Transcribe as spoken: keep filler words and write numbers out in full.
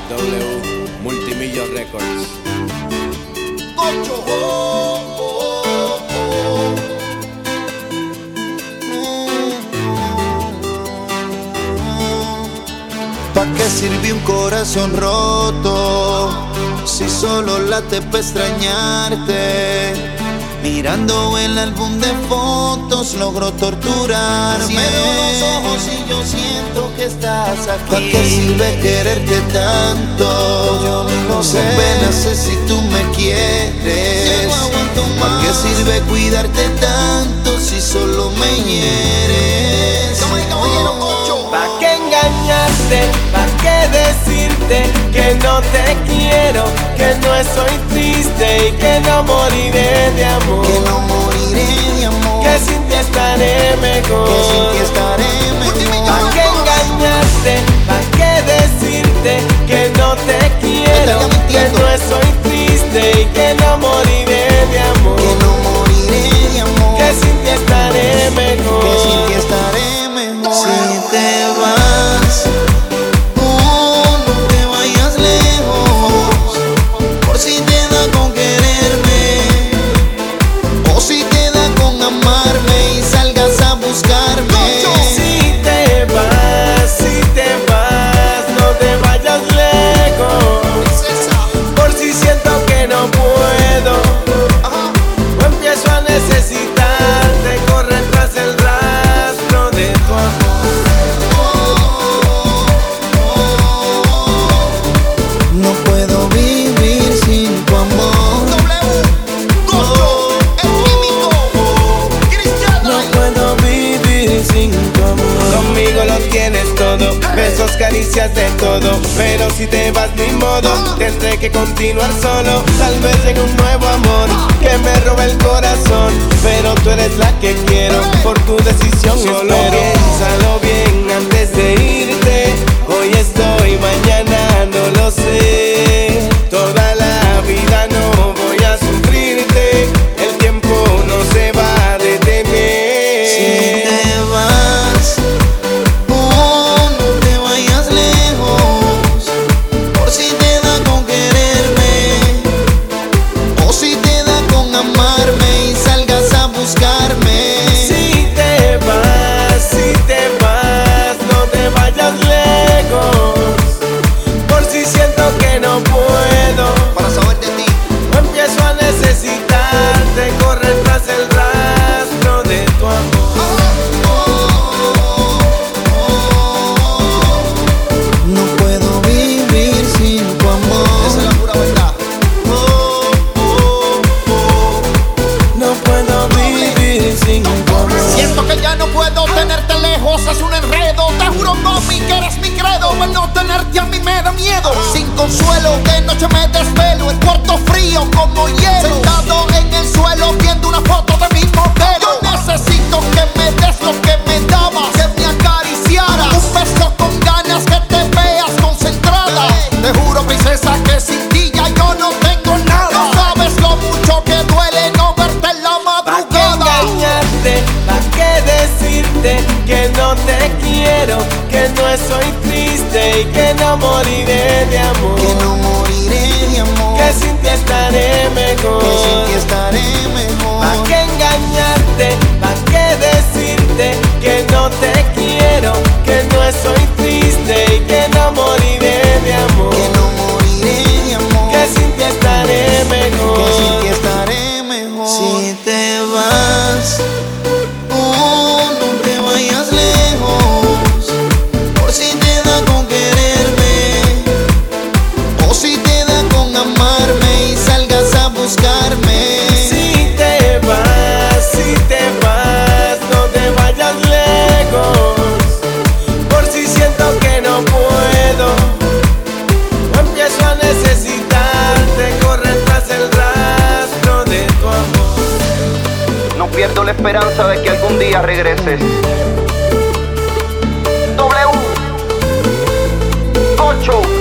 W Multimillo Records. Ocho, oh, oh, oh. ¿Pa' qué sirve un corazón roto si solo late pa' extrañarte? Mirando el álbum de fotos logro torturarme. Cierro los ojos y yo siento que estás aquí. ¿Pa' qué sirve quererte tanto? Yo no sé, no sé si tú me quieres. ¿Pa' qué sirve cuidarte tanto si solo me hieres? Oh. ¿Pa' qué engañarte? ¿Pa' qué decirte que no te quiero? Que no estoy triste y que no moriré de amor. Que no moriré de amor. Que sin ti estaré mejor. Que sin ti estaré mejor. ¿Pa' qué engañarte? ¿Pa' qué decirte que no te quiero? Que no estoy triste y que no moriré de amor. Que no moriré de amor. Que sin ti estaré mejor. Que sin ti estaré mejor. Si te vas, oh, no te vayas lejos. Por si te da con quererme, o si te da con amarme y salgas a buscarme. Si te vas, si te vas, no te vayas lejos. Por si siento que no puedo, o empiezo a necesitarte, correr tras el rastro de tu amor. No puedo vivir sin tu amor. No puedo vivir sin tu amor. Conmigo lo tienes todo, besos, caricias, de todo. Pero si te vas ni modo, tendré que continuar solo. Tal vez llegue un nuevo amor que me robe el corazón, pero tú eres la que quiero, por tu decisión solo piénsalo bien antes de irte. Hoy estoy, mañana no lo sé. Toda la vida no voy a sufrirte. El tiempo no se va a detener. Si te vas, oh, no te vayas lejos. Por si te da con quererme, o si te da con amarme y salgas a buscarme. Si te vas, si te vas, no te vayas lejos. Por si siento que no puedo, Para saber de ti, o empiezo a necesitarte, correr tras el rastro de tu amor. no puedo vivir sin tu amor. Esa es la pura verdad. Oh, oh, oh. No puedo vivir sin tu amor. Siento que ya no puedo tenerte lejos, es un enredo. Te juro, mami, que eres mi credo. El no tenerte a mí me da miedo. Sin consuelo, de noche me desvelo. El cuarto frío como hielo. Sentado en el suelo viendo una foto de mi modelo. Yo necesito que me des lo que me dabas, Que me acariciaras. un beso con ganas, que te veas concentrada. Te juro, princesa, que sin ti ya yo no tengo nada. No sabes lo mucho que duele no verte en la ¿Pa' qué madrugada. engañarte? ¿Pa' qué decirte que no te quiero? Que no estoy triste y que no moriré de amor. Que no moriré de amor. Que sin ti estaré mejor. Que sin ti estaré mejor. ¿Pa' qué engañarte? ¿Pa' qué decirte que no te quiero? Que no estoy triste y que no moriré de amor. Que no moriré de amor. Que sin ti estaré mejor. Que sin ti estaré mejor. Si te vas, oh, no te vayas lejos. Por si te da con quererme, o si te da con amarme y salgas a buscarme. Si te vas, si te vas, no te vayas lejos. Por si siento que no puedo, o empiezo a necesitarte, correr tras el rastro de tu amor. No pierdo la esperanza de que algún día regreses. W ocho